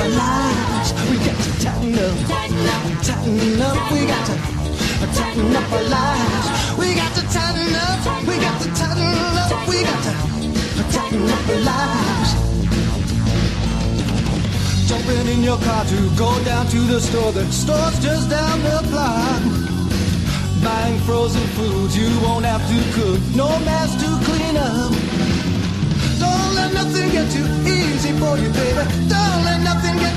our lives. We got to tighten up, tighten up. We got to tighten up our lives. We got to tighten up, we got to tighten up. We got to tighten up our lives. Jumping in your car to go down to the store. The store's just down the block. Buying frozen foods you won't have to cook. No mess to clean up. Don't let nothing get too easy for you, baby. Don't let nothing get